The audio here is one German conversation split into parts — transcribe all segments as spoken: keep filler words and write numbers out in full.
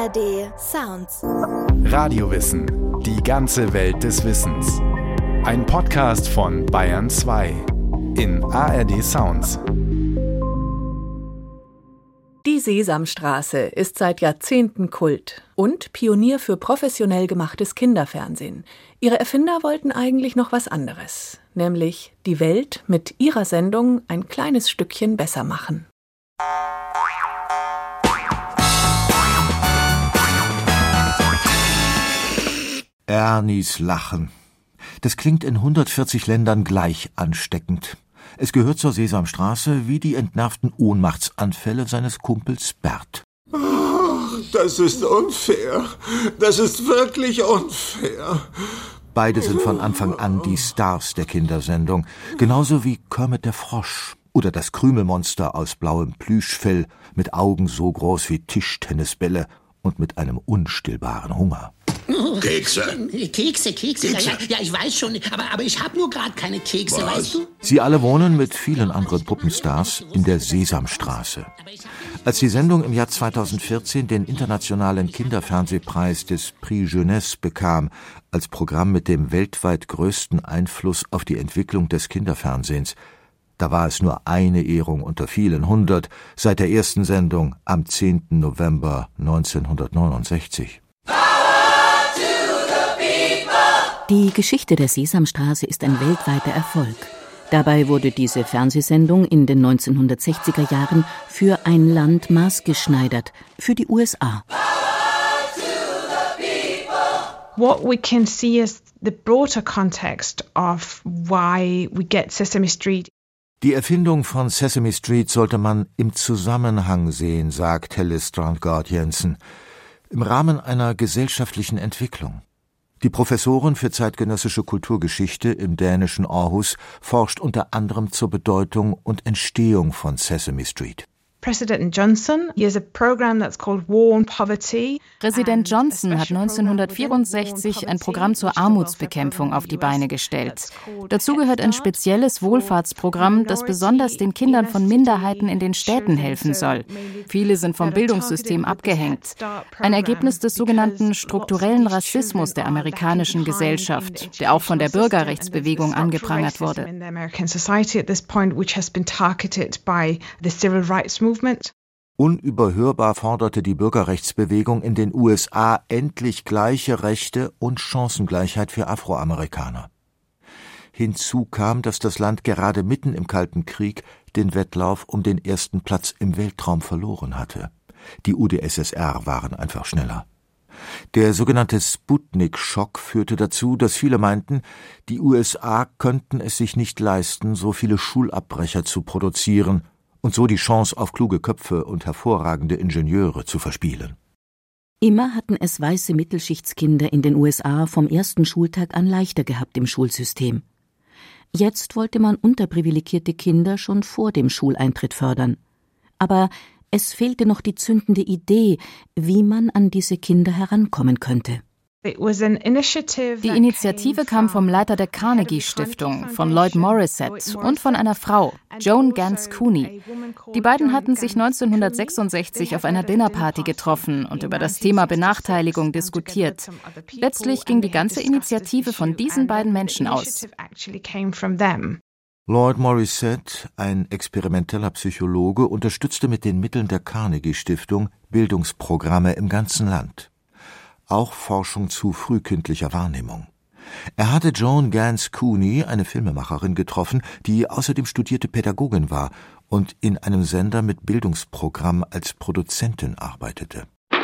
R D Sounds. Radiowissen. Die ganze Welt des Wissens. Ein Podcast von Bayern zwei in A R D Sounds. Die Sesamstraße ist seit Jahrzehnten Kult und Pionier für professionell gemachtes Kinderfernsehen. Ihre Erfinder wollten eigentlich noch was anderes, nämlich die Welt mit ihrer Sendung ein kleines Stückchen besser machen. Ernies Lachen. Das klingt in hundertvierzig Ländern gleich ansteckend. Es gehört zur Sesamstraße wie die entnervten Ohnmachtsanfälle seines Kumpels Bert. Ach, das ist unfair. Das ist wirklich unfair. Beide sind von Anfang an die Stars der Kindersendung. Genauso wie Kermit der Frosch oder das Krümelmonster aus blauem Plüschfell mit Augen so groß wie Tischtennisbälle und mit einem unstillbaren Hunger. Kekse. Kekse, Kekse, Kekse. Ja, ja, ja, ich weiß schon, aber, aber ich habe nur gerade keine Kekse, Was? weißt du? Sie alle wohnen mit vielen anderen Puppenstars in der Sesamstraße. Als die Sendung im Jahr zweitausendvierzehn den internationalen Kinderfernsehpreis des Prix Jeunesse bekam, als Programm mit dem weltweit größten Einfluss auf die Entwicklung des Kinderfernsehens, da war es nur eine Ehrung unter vielen hundert seit der ersten Sendung am zehnten November neunzehnhundertneunundsechzig. Die Geschichte der Sesamstraße ist ein weltweiter Erfolg. Dabei wurde diese Fernsehsendung in den neunzehnhundertsechziger Jahren für ein Land maßgeschneidert, für die U S A. What we can see is the broader context of why we get Sesame Street. Die Erfindung von Sesame Street sollte man im Zusammenhang sehen, sagt Helle Strandgaard-Jensen, im Rahmen einer gesellschaftlichen Entwicklung. Die Professorin für zeitgenössische Kulturgeschichte im dänischen Aarhus forscht unter anderem zur Bedeutung und Entstehung von Sesame Street. President Johnson, he has a program that's called War on Poverty. Präsident Johnson hat neunzehnhundertvierundsechzig ein Programm zur Armutsbekämpfung auf die Beine gestellt. Dazu gehört ein spezielles Wohlfahrtsprogramm, das besonders den Kindern von Minderheiten in den Städten helfen soll. Viele sind vom Bildungssystem abgehängt. Ein Ergebnis des sogenannten strukturellen Rassismus der amerikanischen Gesellschaft, der auch von der Bürgerrechtsbewegung angeprangert wurde. Unüberhörbar forderte die Bürgerrechtsbewegung in den U S A endlich gleiche Rechte und Chancengleichheit für Afroamerikaner. Hinzu kam, dass das Land gerade mitten im Kalten Krieg den Wettlauf um den ersten Platz im Weltraum verloren hatte. Die U d S S R waren einfach schneller. Der sogenannte Sputnik-Schock führte dazu, dass viele meinten, die U S A könnten es sich nicht leisten, so viele Schulabbrecher zu produzieren und so die Chance auf kluge Köpfe und hervorragende Ingenieure zu verspielen. Immer hatten es weiße Mittelschichtskinder in den U S A vom ersten Schultag an leichter gehabt im Schulsystem. Jetzt wollte man unterprivilegierte Kinder schon vor dem Schuleintritt fördern. Aber es fehlte noch die zündende Idee, wie man an diese Kinder herankommen könnte. Die Initiative kam vom Leiter der Carnegie-Stiftung, von Lloyd Morissette und von einer Frau, Joan Gans Cooney. Die beiden hatten sich neunzehnhundertsechsundsechzig auf einer Dinnerparty getroffen und über das Thema Benachteiligung diskutiert. Letztlich ging die ganze Initiative von diesen beiden Menschen aus. Lloyd Morissette, ein experimenteller Psychologe, unterstützte mit den Mitteln der Carnegie-Stiftung Bildungsprogramme im ganzen Land. Auch Forschung zu frühkindlicher Wahrnehmung. Er hatte Joan Gans Cooney, eine Filmemacherin, getroffen, die außerdem studierte Pädagogin war und in einem Sender mit Bildungsprogramm als Produzentin arbeitete.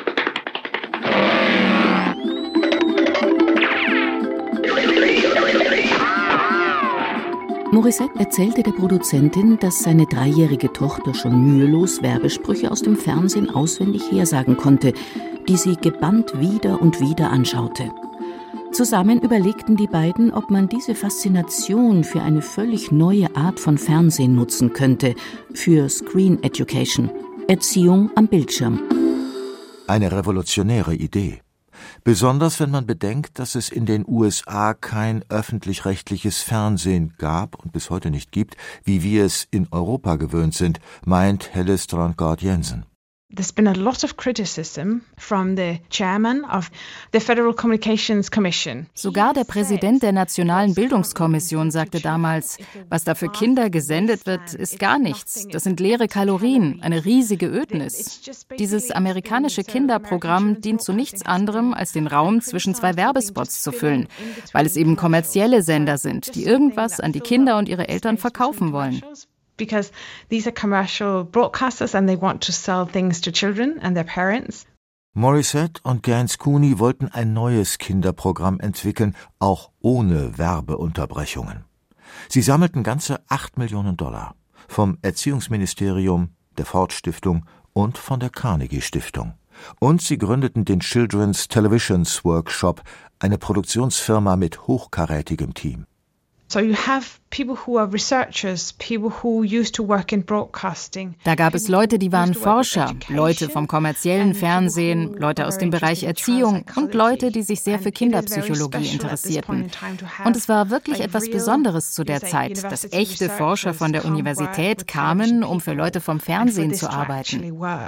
Morissette erzählte der Produzentin, dass seine dreijährige Tochter schon mühelos Werbesprüche aus dem Fernsehen auswendig hersagen konnte, die sie gebannt wieder und wieder anschaute. Zusammen überlegten die beiden, ob man diese Faszination für eine völlig neue Art von Fernsehen nutzen könnte, für Screen Education, Erziehung am Bildschirm. Eine revolutionäre Idee. Besonders wenn man bedenkt, dass es in den U S A kein öffentlich-rechtliches Fernsehen gab und bis heute nicht gibt, wie wir es in Europa gewöhnt sind, meint Helle Strandgaard-Jensen. There's been a lot of criticism from the chairman of the Federal Communications Commission. Sogar der Präsident der Nationalen Bildungskommission sagte damals, was da für Kinder gesendet wird, ist gar nichts. Das sind leere Kalorien, eine riesige Ödnis. Dieses amerikanische Kinderprogramm dient zu nichts anderem, als den Raum zwischen zwei Werbespots zu füllen, weil es eben kommerzielle Sender sind, die irgendwas an die Kinder und ihre Eltern verkaufen wollen. Because these are commercial broadcasters and they want to sell things to children and their parents. Morissette und Gance Cooney wollten ein neues Kinderprogramm entwickeln, auch ohne Werbeunterbrechungen. Sie sammelten ganze acht Millionen Dollar vom Erziehungsministerium, der Ford-Stiftung und von der Carnegie-Stiftung. Und sie gründeten den Children's Televisions Workshop, eine Produktionsfirma mit hochkarätigem Team. So you have people who are researchers, people who used to work in broadcasting. Da gab es Leute, die waren Forscher, Leute vom kommerziellen Fernsehen, Leute aus dem Bereich Erziehung und Leute, die sich sehr für Kinderpsychologie interessierten. Und es war wirklich etwas Besonderes zu der Zeit, dass echte Forscher von der Universität kamen, um für Leute vom Fernsehen zu arbeiten.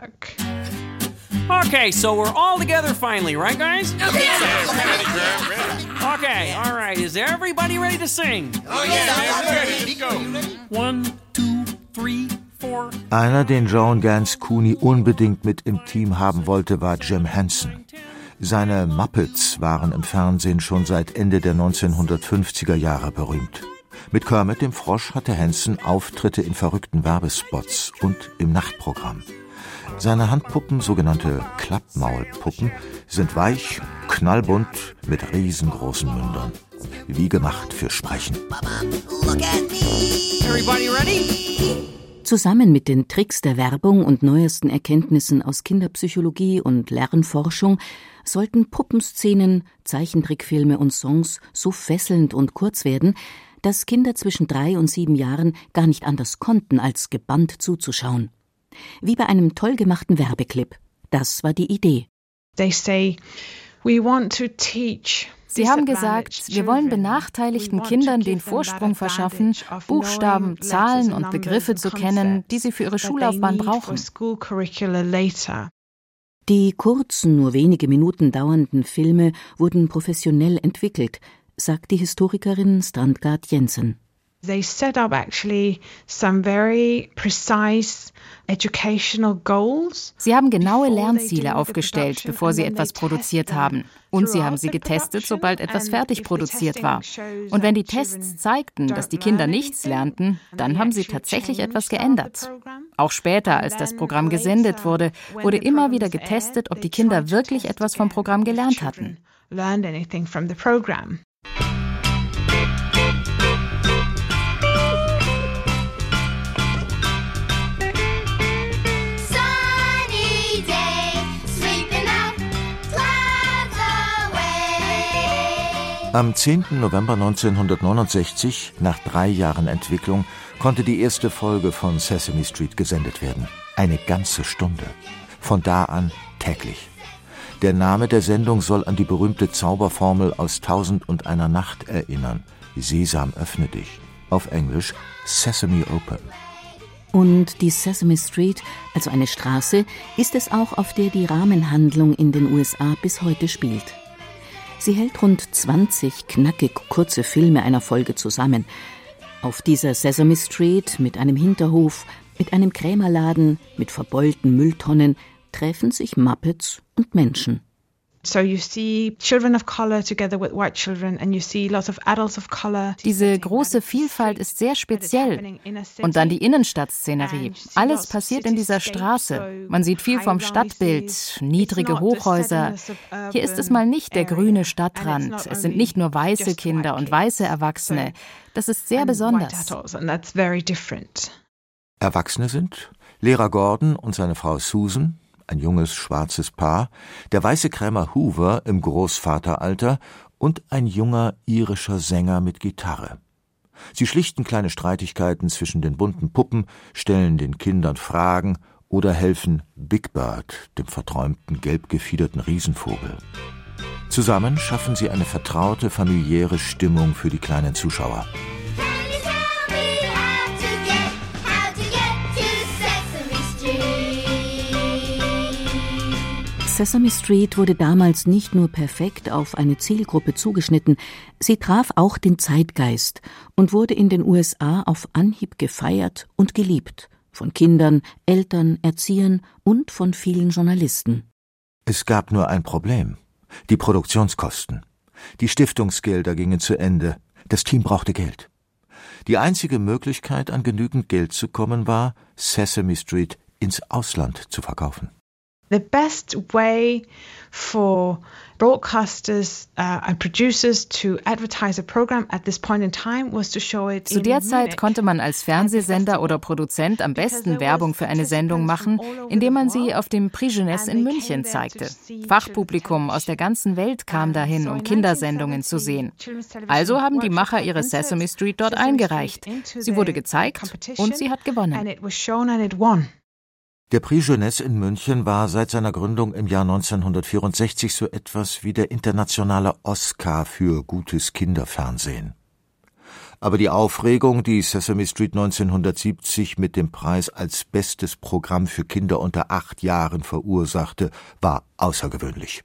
Okay, so we're all together finally, right, guys? Okay, all right. Is everybody ready to sing? Oh, yeah, ready. Go. One, two, three, four. Einer, den Joan Gance Cooney unbedingt mit im Team haben wollte, war Jim Henson. Seine Muppets waren im Fernsehen schon seit Ende der neunzehnhundertfünfziger Jahre berühmt. Mit Kermit dem Frosch hatte Henson Auftritte in verrückten Werbespots und im Nachtprogramm. Seine Handpuppen, sogenannte Klappmaulpuppen, sind weich, knallbunt mit riesengroßen Mündern. Wie gemacht für Sprechen. Everybody ready? Zusammen mit den Tricks der Werbung und neuesten Erkenntnissen aus Kinderpsychologie und Lernforschung sollten Puppenszenen, Zeichentrickfilme und Songs so fesselnd und kurz werden, dass Kinder zwischen drei und sieben Jahren gar nicht anders konnten, als gebannt zuzuschauen. Wie bei einem toll gemachten Werbeclip. Das war die Idee. They say, we want to teach. Sie haben gesagt, wir wollen benachteiligten Kindern den Vorsprung verschaffen, Buchstaben, Zahlen und Begriffe zu kennen, die sie für ihre Schullaufbahn brauchen. Die kurzen, nur wenige Minuten dauernden Filme wurden professionell entwickelt, sagt die Historikerin Strandgaard Jensen. They set up actually some very precise educational goals. Sie haben genaue Lernziele aufgestellt, bevor sie etwas produziert haben. Und sie haben sie getestet, sobald etwas fertig produziert war. Und wenn die Tests zeigten, dass die Kinder nichts lernten, dann haben sie tatsächlich etwas geändert. Auch später, als das Programm gesendet wurde, wurde immer wieder getestet, ob die Kinder wirklich etwas vom Programm gelernt hatten. Am zehnten November neunzehnhundertneunundsechzig, nach drei Jahren Entwicklung, konnte die erste Folge von Sesame Street gesendet werden. Eine ganze Stunde. Von da an täglich. Der Name der Sendung soll an die berühmte Zauberformel aus Tausend und einer Nacht erinnern. Sesam, öffne dich. Auf Englisch Sesame Open. Und die Sesame Street, also eine Straße, ist es auch, auf der die Rahmenhandlung in den U S A bis heute spielt. Sie hält rund zwanzig knackig kurze Filme einer Folge zusammen. Auf dieser Sesame Street mit einem Hinterhof, mit einem Krämerladen, mit verbeulten Mülltonnen treffen sich Muppets und Menschen. So you see children of color together with white children and you see lots of adults of color. Diese große Vielfalt ist sehr speziell. Und dann die Innenstadtszenerie. Alles passiert in dieser Straße. Man sieht viel vom Stadtbild, niedrige Hochhäuser. Hier ist es mal nicht der grüne Stadtrand. Es sind nicht nur weiße Kinder und weiße Erwachsene. Das ist sehr besonders. Erwachsene sind Lehrer Gordon und seine Frau Susan, ein junges, schwarzes Paar, der weiße Krämer Hoover im Großvateralter und ein junger irischer Sänger mit Gitarre. Sie schlichten kleine Streitigkeiten zwischen den bunten Puppen, stellen den Kindern Fragen oder helfen Big Bird, dem verträumten, gelb gefiederten Riesenvogel. Zusammen schaffen sie eine vertraute, familiäre Stimmung für die kleinen Zuschauer. Sesame Street wurde damals nicht nur perfekt auf eine Zielgruppe zugeschnitten, sie traf auch den Zeitgeist und wurde in den U S A auf Anhieb gefeiert und geliebt, von Kindern, Eltern, Erziehern und von vielen Journalisten. Es gab nur ein Problem: die Produktionskosten. Die Stiftungsgelder gingen zu Ende, das Team brauchte Geld. Die einzige Möglichkeit, an genügend Geld zu kommen, war, Sesame Street ins Ausland zu verkaufen. The best way for broadcasters uh, and producers to advertise a program at this point in time was to show it. Zu der Zeit konnte man als Fernsehsender oder Produzent am besten Werbung für eine Sendung machen, indem man sie auf dem Prix Jeunesse in München zeigte. Fachpublikum aus der ganzen Welt kam dahin, um Kindersendungen zu sehen. Also haben die Macher ihre Sesame Street dort eingereicht. Sie wurde gezeigt und sie hat gewonnen. Der Prix Jeunesse in München war seit seiner Gründung im Jahr neunzehnhundertvierundsechzig so etwas wie der internationale Oscar für gutes Kinderfernsehen. Aber die Aufregung, die Sesame Street neunzehnhundertsiebzig mit dem Preis als bestes Programm für Kinder unter acht Jahren verursachte, war außergewöhnlich.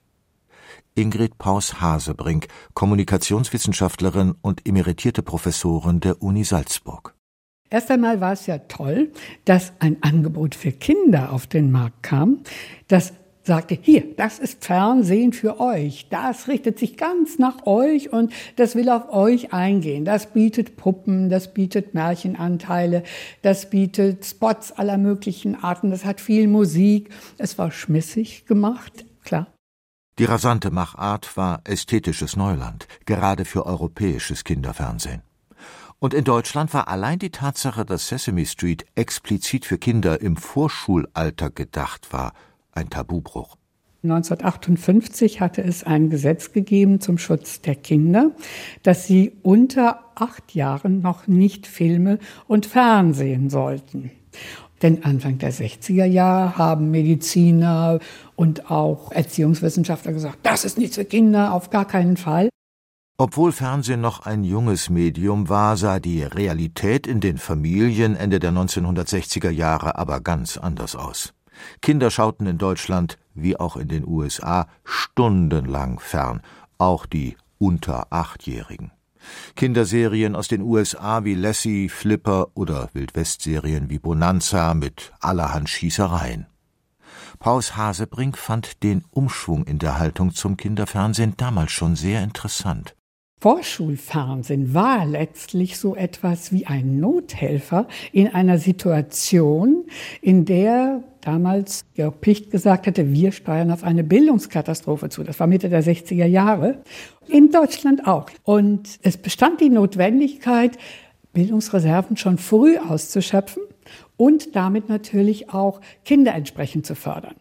Ingrid Paus-Hasebrink, Kommunikationswissenschaftlerin und emeritierte Professorin der Uni Salzburg. Erst einmal war es ja toll, dass ein Angebot für Kinder auf den Markt kam, das sagte, hier, das ist Fernsehen für euch, das richtet sich ganz nach euch und das will auf euch eingehen. Das bietet Puppen, das bietet Märchenanteile, das bietet Spots aller möglichen Arten, das hat viel Musik, es war schmissig gemacht, klar. Die rasante Machart war ästhetisches Neuland, gerade für europäisches Kinderfernsehen. Und in Deutschland war allein die Tatsache, dass Sesame Street explizit für Kinder im Vorschulalter gedacht war, ein Tabubruch. neunzehnhundertachtundfünfzig hatte es ein Gesetz gegeben zum Schutz der Kinder, dass sie unter acht Jahren noch nicht Filme und Fernsehen sollten. Denn Anfang der sechziger Jahre haben Mediziner und auch Erziehungswissenschaftler gesagt, das ist nichts für Kinder, auf gar keinen Fall. Obwohl Fernsehen noch ein junges Medium war, sah die Realität in den Familien Ende der neunzehnhundertsechziger Jahre aber ganz anders aus. Kinder schauten in Deutschland, wie auch in den U S A, stundenlang fern, auch die unter Achtjährigen. Kinderserien aus den U S A wie Lassie, Flipper oder Wildwest-Serien wie Bonanza mit allerhand Schießereien. Paus-Hasebrink fand den Umschwung in der Haltung zum Kinderfernsehen damals schon sehr interessant. Vorschulfernsehen war letztlich so etwas wie ein Nothelfer in einer Situation, in der damals Georg Picht gesagt hatte, wir steuern auf eine Bildungskatastrophe zu. Das war Mitte der sechziger Jahre. In Deutschland auch. Und es bestand die Notwendigkeit, Bildungsreserven schon früh auszuschöpfen und damit natürlich auch Kinder entsprechend zu fördern.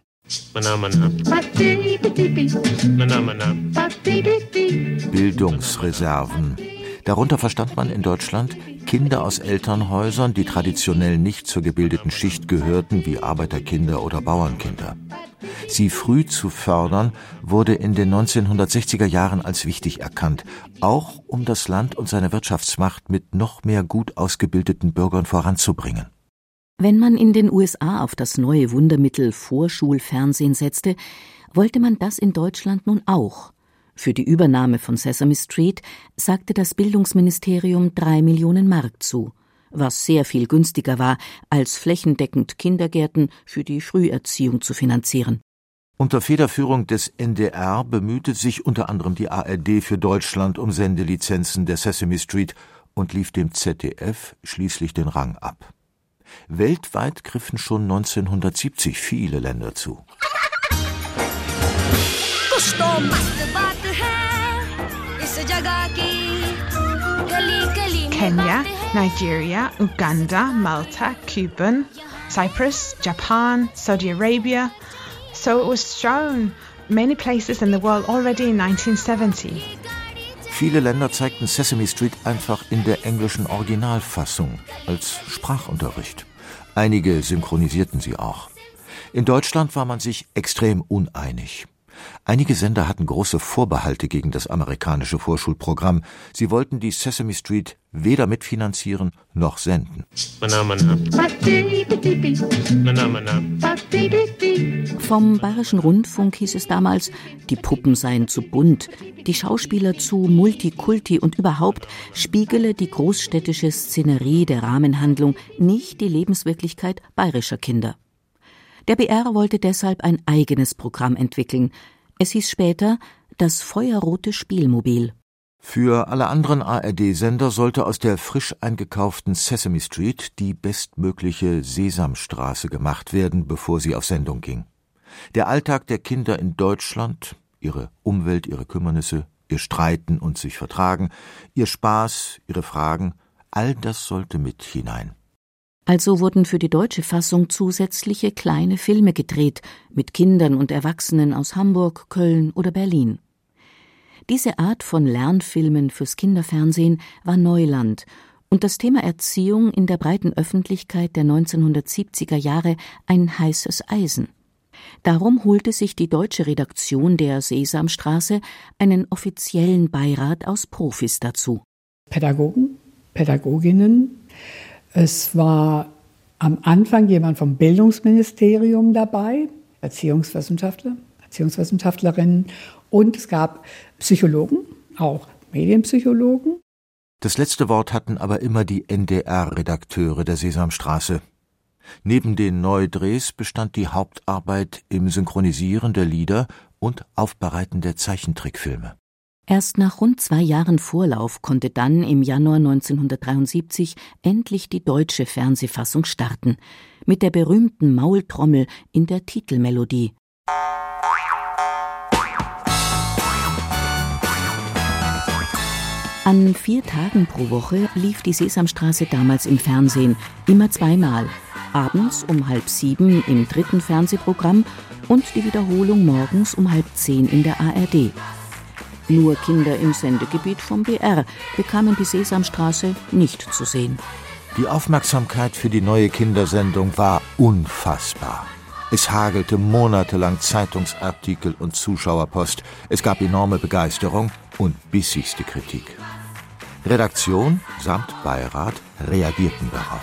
Bildungsreserven. Darunter verstand man in Deutschland Kinder aus Elternhäusern, die traditionell nicht zur gebildeten Schicht gehörten, wie Arbeiterkinder oder Bauernkinder. Sie früh zu fördern, wurde in den neunzehnhundertsechziger Jahren als wichtig erkannt, auch um das Land und seine Wirtschaftsmacht mit noch mehr gut ausgebildeten Bürgern voranzubringen. Wenn man in den U S A auf das neue Wundermittel Vorschulfernsehen setzte, wollte man das in Deutschland nun auch. Für die Übernahme von Sesame Street sagte das Bildungsministerium drei Millionen Mark zu, was sehr viel günstiger war, als flächendeckend Kindergärten für die Früherziehung zu finanzieren. Unter Federführung des N D R bemühte sich unter anderem die A R D für Deutschland um Sendelizenzen der Sesame Street und lief dem Z D F schließlich den Rang ab. Weltweit griffen schon neunzehnhundertsiebzig viele Länder zu. Kenya, Nigeria, Uganda, Malta, Cuba, Cyprus, Japan, Saudi Arabia. So it was shown many places in the world already in nineteen seventy. Viele Länder zeigten Sesame Street einfach in der englischen Originalfassung als Sprachunterricht. Einige synchronisierten sie auch. In Deutschland war man sich extrem uneinig. Einige Sender hatten große Vorbehalte gegen das amerikanische Vorschulprogramm. Sie wollten die Sesame Street weder mitfinanzieren noch senden. Vom Bayerischen Rundfunk hieß es damals, die Puppen seien zu bunt, die Schauspieler zu multikulti und überhaupt spiegele die großstädtische Szenerie der Rahmenhandlung nicht die Lebenswirklichkeit bayerischer Kinder. Der B R wollte deshalb ein eigenes Programm entwickeln. Es hieß später das Feuerrote Spielmobil. Für alle anderen A R D-Sender sollte aus der frisch eingekauften Sesame Street die bestmögliche Sesamstraße gemacht werden, bevor sie auf Sendung ging. Der Alltag der Kinder in Deutschland, ihre Umwelt, ihre Kümmernisse, ihr Streiten und sich vertragen, ihr Spaß, ihre Fragen, all das sollte mit hinein. Also wurden für die deutsche Fassung zusätzliche kleine Filme gedreht, mit Kindern und Erwachsenen aus Hamburg, Köln oder Berlin. Diese Art von Lernfilmen fürs Kinderfernsehen war Neuland und das Thema Erziehung in der breiten Öffentlichkeit der neunzehnhundertsiebziger Jahre ein heißes Eisen. Darum holte sich die deutsche Redaktion der Sesamstraße einen offiziellen Beirat aus Profis dazu. Pädagogen, Pädagoginnen. Es war am Anfang jemand vom Bildungsministerium dabei, Erziehungswissenschaftler, Erziehungswissenschaftlerinnen, und es gab Psychologen, auch Medienpsychologen. Das letzte Wort hatten aber immer die N D R-Redakteure der Sesamstraße. Neben den Neudrehs bestand die Hauptarbeit im Synchronisieren der Lieder und Aufbereiten der Zeichentrickfilme. Erst nach rund zwei Jahren Vorlauf konnte dann im Januar neunzehnhundertdreiundsiebzig endlich die deutsche Fernsehfassung starten, mit der berühmten Maultrommel in der Titelmelodie. An vier Tagen pro Woche lief die Sesamstraße damals im Fernsehen, immer zweimal. Abends um halb sieben im dritten Fernsehprogramm und die Wiederholung morgens um halb zehn in der A R D. Nur Kinder im Sendegebiet vom B R bekamen die Sesamstraße nicht zu sehen. Die Aufmerksamkeit für die neue Kindersendung war unfassbar. Es hagelte monatelang Zeitungsartikel und Zuschauerpost. Es gab enorme Begeisterung und bissigste Kritik. Redaktion samt Beirat reagierten darauf.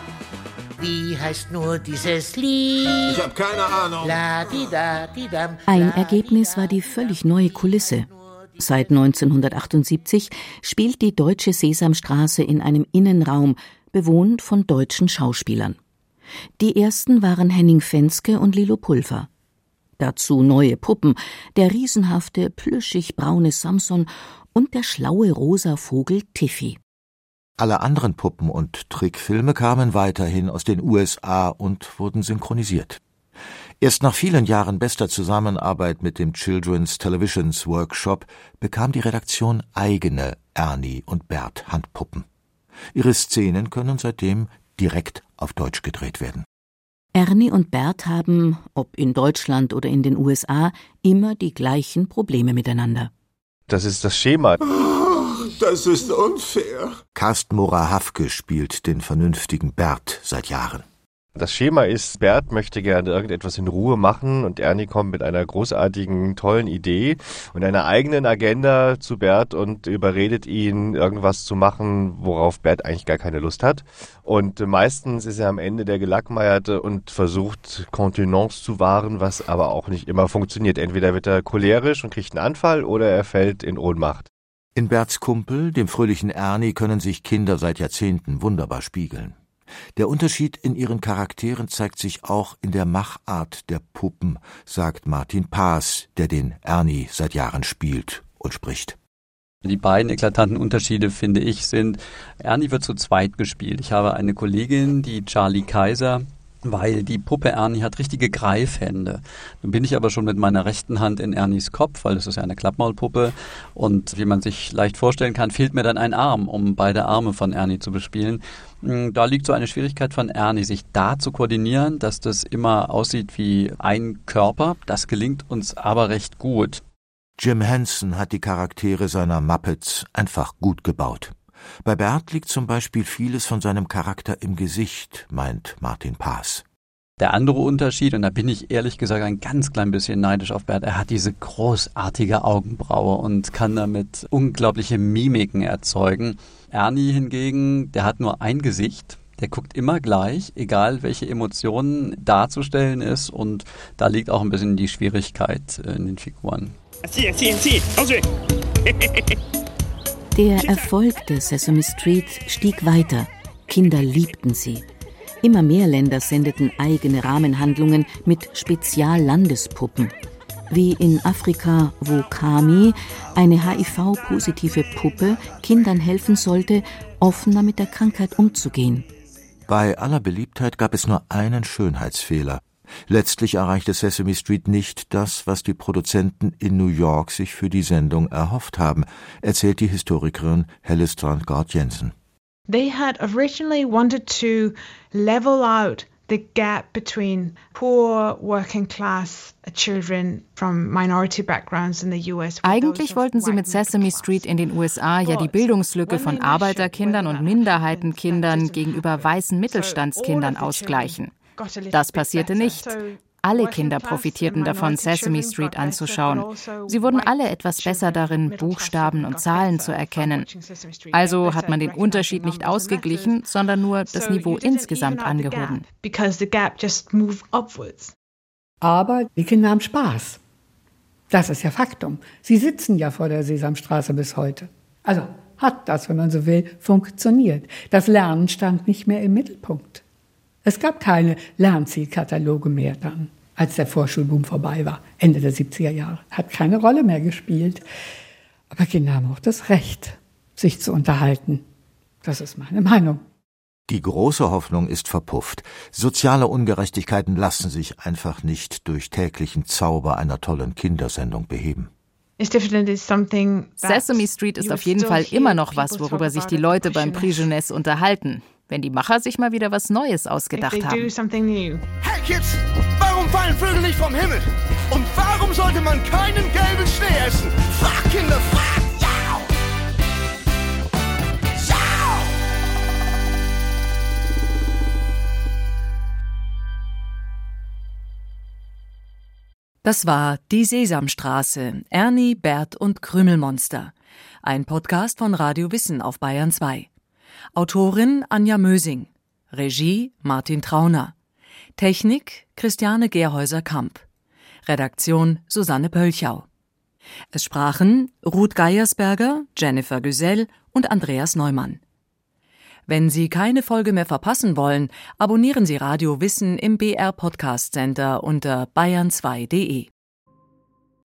Wie heißt nur dieses Lied? Ich habe keine Ahnung. La, di, da, di, dam, Ein Ergebnis war die völlig neue Kulisse. Seit neunzehnhundertachtundsiebzig spielt die deutsche Sesamstraße in einem Innenraum, bewohnt von deutschen Schauspielern. Die ersten waren Henning Fenske und Lilo Pulver. Dazu neue Puppen, der riesenhafte, plüschig-braune Samson und der schlaue rosa Vogel Tiffy. Alle anderen Puppen- und Trickfilme kamen weiterhin aus den U S A und wurden synchronisiert. Erst nach vielen Jahren bester Zusammenarbeit mit dem Children's Televisions Workshop bekam die Redaktion eigene Ernie und Bert Handpuppen. Ihre Szenen können seitdem direkt auf Deutsch gedreht werden. Ernie und Bert haben, ob in Deutschland oder in den U S A, immer die gleichen Probleme miteinander. Das ist das Schema. Oh, das ist unfair. Carsten Mora-Hafke spielt den vernünftigen Bert seit Jahren. Das Schema ist, Bert möchte gerne irgendetwas in Ruhe machen und Ernie kommt mit einer großartigen, tollen Idee und einer eigenen Agenda zu Bert und überredet ihn, irgendwas zu machen, worauf Bert eigentlich gar keine Lust hat. Und meistens ist er am Ende der Gelackmeierte und versucht, Kontenance zu wahren, was aber auch nicht immer funktioniert. Entweder wird er cholerisch und kriegt einen Anfall oder er fällt in Ohnmacht. In Berts Kumpel, dem fröhlichen Ernie, können sich Kinder seit Jahrzehnten wunderbar spiegeln. Der Unterschied in ihren Charakteren zeigt sich auch in der Machart der Puppen, sagt Martin Paas, der den Ernie seit Jahren spielt und spricht. Die beiden eklatanten Unterschiede, finde ich, sind, Ernie wird zu zweit gespielt. Ich habe eine Kollegin, die Charlie Kaiser, weil die Puppe Ernie hat richtige Greifhände. Nun bin ich aber schon mit meiner rechten Hand in Ernies Kopf, weil das ist ja eine Klappmaulpuppe. Und wie man sich leicht vorstellen kann, fehlt mir dann ein Arm, um beide Arme von Ernie zu bespielen. Da liegt so eine Schwierigkeit von Ernie, sich da zu koordinieren, dass das immer aussieht wie ein Körper. Das gelingt uns aber recht gut. Jim Henson hat die Charaktere seiner Muppets einfach gut gebaut. Bei Bert liegt zum Beispiel vieles von seinem Charakter im Gesicht, meint Martin Paas. Der andere Unterschied, und da bin ich ehrlich gesagt ein ganz klein bisschen neidisch auf Bert, er hat diese großartige Augenbraue und kann damit unglaubliche Mimiken erzeugen. Ernie hingegen, der hat nur ein Gesicht, Der guckt immer gleich, egal welche Emotionen darzustellen ist. Und da liegt auch ein bisschen die Schwierigkeit in den Figuren. Der Erfolg der Sesame Street stieg weiter. Kinder liebten sie. Immer mehr Länder sendeten eigene Rahmenhandlungen mit Speziallandespuppen. Wie in Afrika, wo Kami, eine H I V-positive Puppe, Kindern helfen sollte, offener mit der Krankheit umzugehen. Bei aller Beliebtheit gab es nur einen Schönheitsfehler. Letztlich erreichte Sesame Street nicht das, was die Produzenten in New York sich für die Sendung erhofft haben, erzählt die Historikerin Helle Strandgaard-Jensen. They had originally wanted to level out the gap between poor working class children from minority backgrounds in the U S. Eigentlich wollten sie mit Sesame Street in den U S A ja die Bildungslücke von Arbeiterkindern und Minderheitenkindern gegenüber weißen Mittelstandskindern ausgleichen. Das passierte nicht. Alle Kinder profitierten davon, Sesame Street anzuschauen. Sie wurden alle etwas besser darin, Buchstaben und Zahlen zu erkennen. Also hat man den Unterschied nicht ausgeglichen, sondern nur das Niveau insgesamt angehoben. Aber die Kinder haben Spaß. Das ist ja Faktum. Sie sitzen ja vor der Sesamstraße bis heute. Also hat das, wenn man so will, funktioniert. Das Lernen stand nicht mehr im Mittelpunkt. Es gab keine Lernzielkataloge mehr dann, als der Vorschulboom vorbei war, Ende der siebziger Jahre. Hat keine Rolle mehr gespielt. Aber Kinder haben auch das Recht, sich zu unterhalten. Das ist meine Meinung. Die große Hoffnung ist verpufft. Soziale Ungerechtigkeiten lassen sich einfach nicht durch täglichen Zauber einer tollen Kindersendung beheben. Sesame Street ist auf jeden Fall immer noch was, worüber sich die Leute beim Prix Jeunesse unterhalten, wenn die Macher sich mal wieder was Neues ausgedacht haben. Hey Kids, warum fallen Vögel nicht vom Himmel? Und warum sollte man keinen gelben Schnee essen? Frag, Kinder, frag! Ja! Ja! Das war Die Sesamstraße, Ernie, Bert und Krümelmonster. Ein Podcast von Radio Wissen auf Bayern zwei. Autorin Anja Mösing. Regie Martin Trauner. Technik Christiane Gerhäuser-Kamp. Redaktion Susanne Pölchau. Es sprachen Ruth Geiersberger, Jennifer Güsell und Andreas Neumann. Wenn Sie keine Folge mehr verpassen wollen, abonnieren Sie Radio Wissen im B R Podcast Center unter bayern zwei punkt de.